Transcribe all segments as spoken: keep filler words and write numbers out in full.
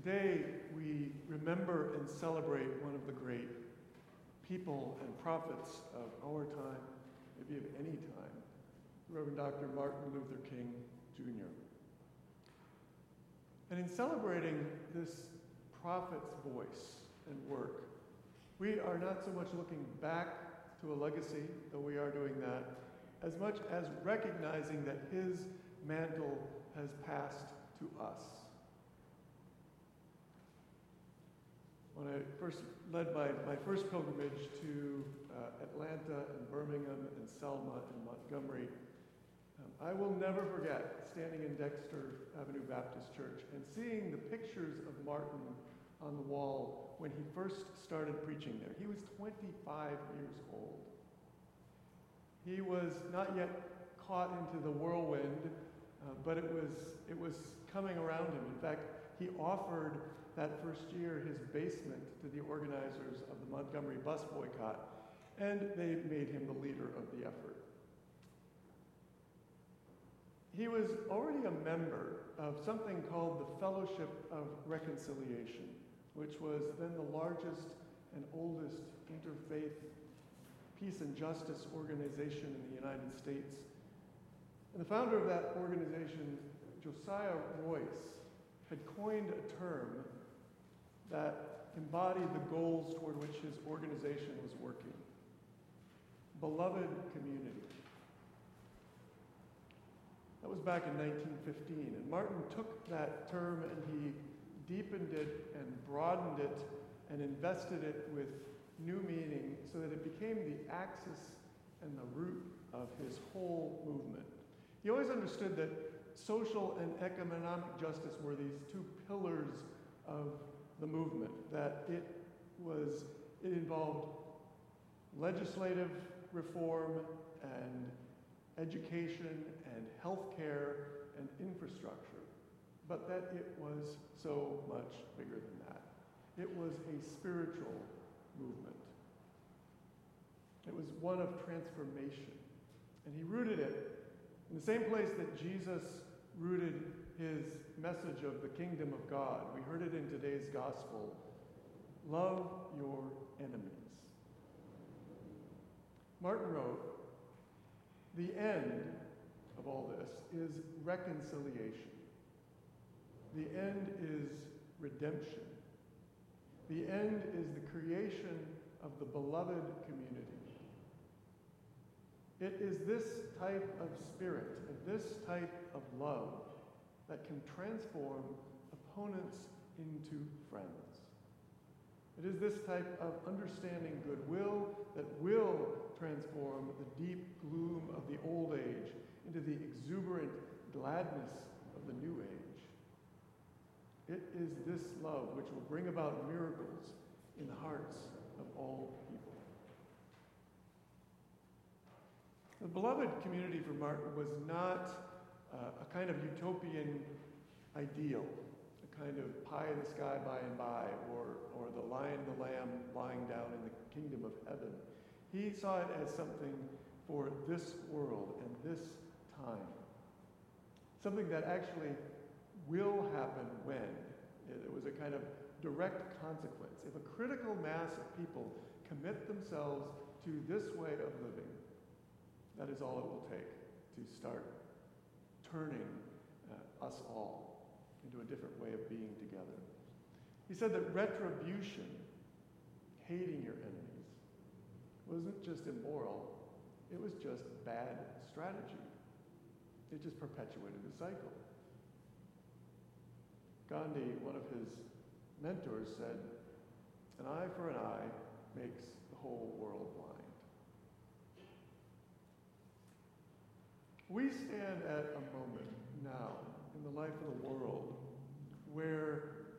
Today, we remember and celebrate one of the great people and prophets of our time, maybe of any time, Reverend Doctor Martin Luther King, Junior And in celebrating this prophet's voice and work, we are not so much looking back to a legacy, though we are doing that, as much as recognizing that his mantle has passed to us. When I first led my, my first pilgrimage to uh, Atlanta and Birmingham and Selma and Montgomery, um, I will never forget standing in Dexter Avenue Baptist Church and seeing the pictures of Martin on the wall when he first started preaching there. He was twenty-five years old. He was not yet caught into the whirlwind, uh, but it was, it was coming around him. In fact, he offered that first year his basement to the organizers of the Montgomery bus boycott, and they made him the leader of the effort. He was already a member of something called the Fellowship of Reconciliation, which was then the largest and oldest interfaith peace and justice organization in the United States. And the founder of that organization, Josiah Royce, had coined a term that embodied the goals toward which his organization was working. Beloved community. That was back in nineteen fifteen, and Martin took that term and he deepened it and broadened it and invested it with new meaning so that it became the axis and the root of his whole movement. He always understood that social and economic justice were these two pillars of the movement, that it was, it involved legislative reform and education and healthcare and infrastructure, but that it was so much bigger than that. It was a spiritual movement. It was one of transformation. And he rooted it in the same place that Jesus rooted his message of the kingdom of God. We heard it in today's gospel. Love your enemies. Martin wrote, the end of all this is reconciliation. The end is redemption. The end is the creation of the beloved community. It is this type of spirit, and this type of love that can transform opponents into friends. It is this type of understanding goodwill that will transform the deep gloom of the old age into the exuberant gladness of the new age. It is this love which will bring about miracles in the hearts of all people. The beloved community for Martin was not uh, a kind of utopian ideal, a kind of pie in the sky by and by, or, or the lion and the lamb lying down in the kingdom of heaven. He saw it as something for this world and this time. Something that actually will happen when. It was a kind of direct consequence. If a critical mass of people commit themselves to this way of living, that is all it will take to start turning uh, us all into a different way of being together. He said that retribution, hating your enemies, wasn't just immoral, it was just bad strategy. It just perpetuated the cycle. Gandhi, one of his mentors, said, an eye for an eye makes the whole world blind. We stand at a moment now in the life of the world where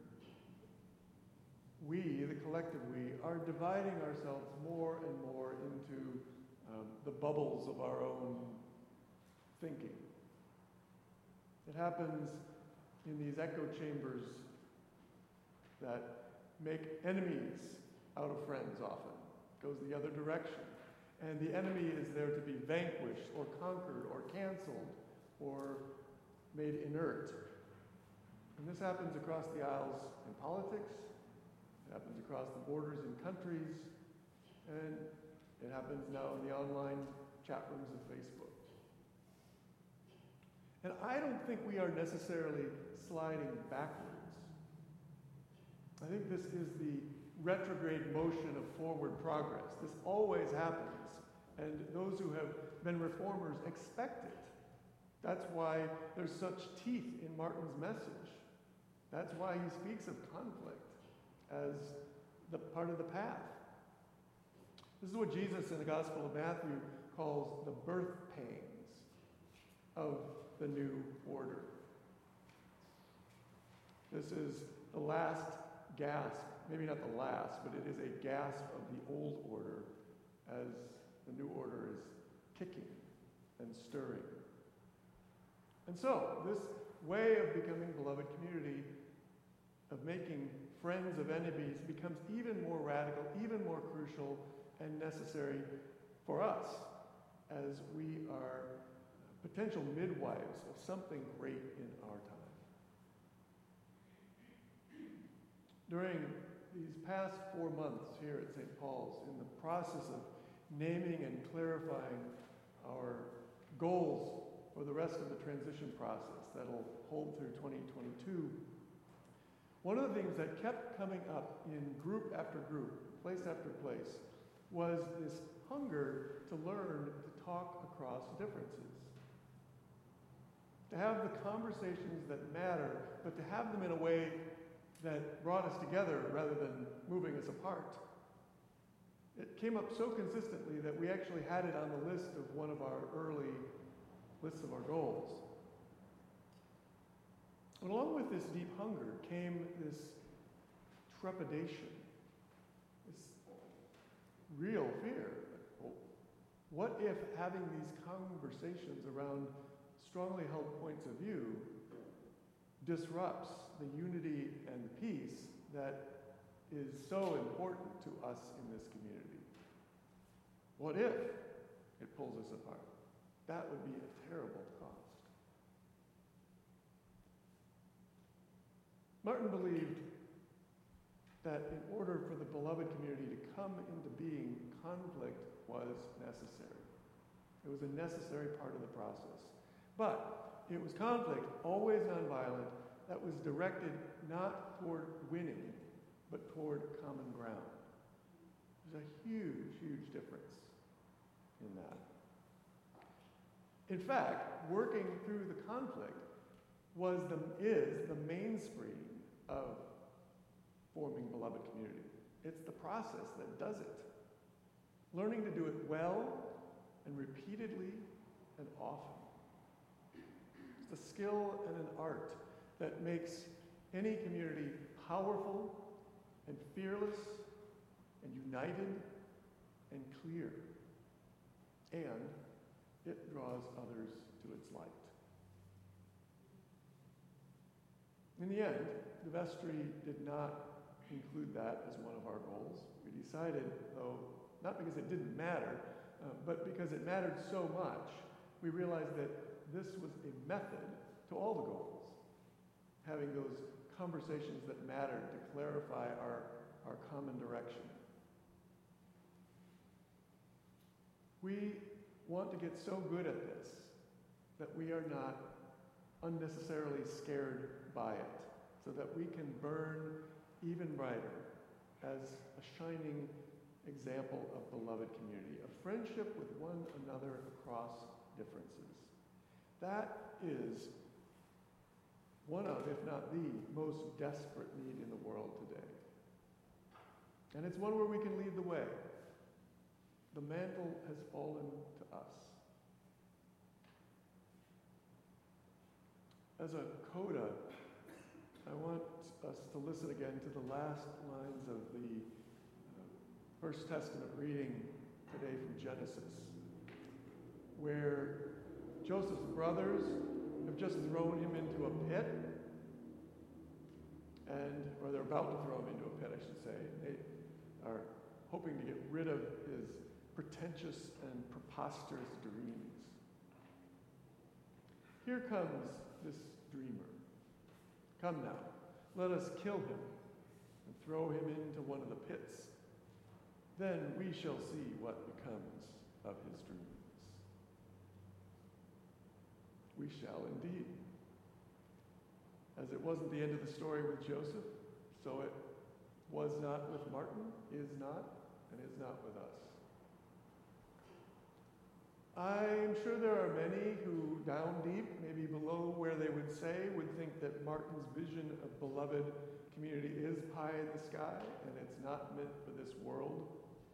we, the collective we, are dividing ourselves more and more into um, the bubbles of our own thinking. It happens in these echo chambers that make enemies out of friends often. It goes the other direction. And the enemy is there to be vanquished or conquered or canceled or made inert. And this happens across the aisles in politics, it happens across the borders in countries, and it happens now in the online chat rooms of Facebook. And I don't think we are necessarily sliding backwards. I think this is the retrograde motion of forward progress. This always happens, and those who have been reformers expect it. That's why there's such teeth in Martin's message. That's why he speaks of conflict as the part of the path. This is what Jesus in the Gospel of Matthew calls the birth pains of the new order. This is the last gasp, maybe not the last, but it is a gasp of the old order as the new order is kicking and stirring. And so, this way of becoming beloved community, of making friends of enemies, becomes even more radical, even more crucial and necessary for us as we are potential midwives of something great in our time. During these past four months here at Saint Paul's, in the process of naming and clarifying our goals for the rest of the transition process that'll hold through twenty twenty-two, one of the things that kept coming up in group after group, place after place, was this hunger to learn to talk across differences. To have the conversations that matter, but to have them in a way that brought us together rather than moving us apart. It came up so consistently that we actually had it on the list of one of our early lists of our goals. And along with this deep hunger came this trepidation, this real fear. What if having these conversations around strongly held points of view disrupts the unity and peace that is so important to us in this community? What if it pulls us apart? That would be a terrible cost. Martin believed that in order for the beloved community to come into being, conflict was necessary. It was a necessary part of the process. But it was conflict, always nonviolent, that was directed not toward winning, but toward common ground. There's a huge, huge difference in that. In fact, working through the conflict was the, is the mainspring of forming beloved community. It's the process that does it. Learning to do it well and repeatedly and often. It's a skill and an art that makes any community powerful and fearless and united and clear. And it draws others to its light. In the end, the vestry did not include that as one of our goals. We decided, though, not because it didn't matter, uh, but because it mattered so much, we realized that this was a method to all the goals. Having those conversations that mattered to clarify our, our common direction. We want to get so good at this that we are not unnecessarily scared by it, so that we can burn even brighter as a shining example of beloved community, of friendship with one another across differences. That is one of, if not the, most desperate need in the world today. And it's one where we can lead the way. The mantle has fallen to us. As a coda, I want us to listen again to the last lines of the uh, First Testament reading today from Genesis, where Joseph's brothers have just thrown him into a pit, and, or they're about to throw him into a pit, I should say. They are hoping to get rid of his pretentious and preposterous dreams. Here comes this dreamer, Come now, let us kill him and throw him into one of the pits. Then we shall see what becomes of his dreams. We shall indeed. As it wasn't the end of the story with Joseph, so it was not with Martin, is not, and is not with us. I'm sure there are many who, down deep, maybe below where they would say, would think that Martin's vision of beloved community is pie in the sky, and it's not meant for this world.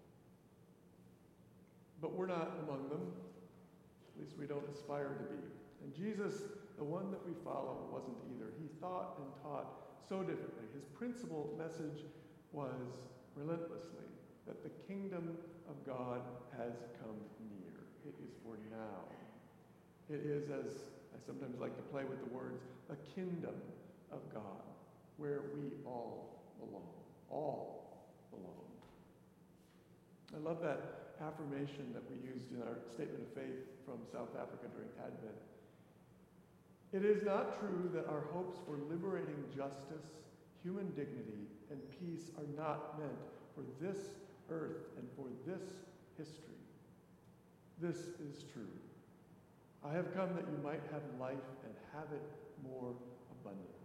But we're not among them. At least we don't aspire to be. And Jesus, the one that we follow, wasn't either. He thought and taught so differently. His principal message was relentlessly that the kingdom of God has come near. It is for now. It is, as I sometimes like to play with the words, a kingdom of God where we all belong. All belong. I love that affirmation that we used in our statement of faith from South Africa during Advent. It is not true that our hopes for liberating justice, human dignity, and peace are not meant for this earth and for this history. This is true. I have come that you might have life and have it more abundantly.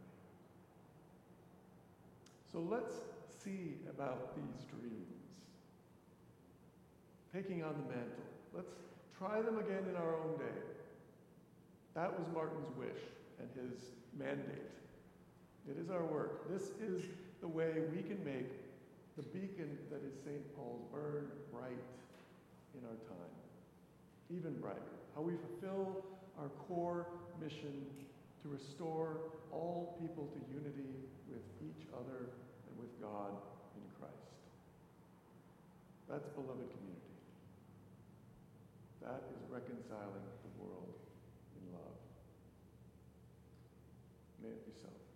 So let's see about these dreams. Taking on the mantle. Let's try them again in our own day. That was Martin's wish and his mandate. It is our work. This is the way we can make the beacon that is Saint Paul's burn bright in our time, even brighter. How we fulfill our core mission to restore all people to unity with each other and with God in Christ. That's beloved community. That is reconciling the world in love. May it be so.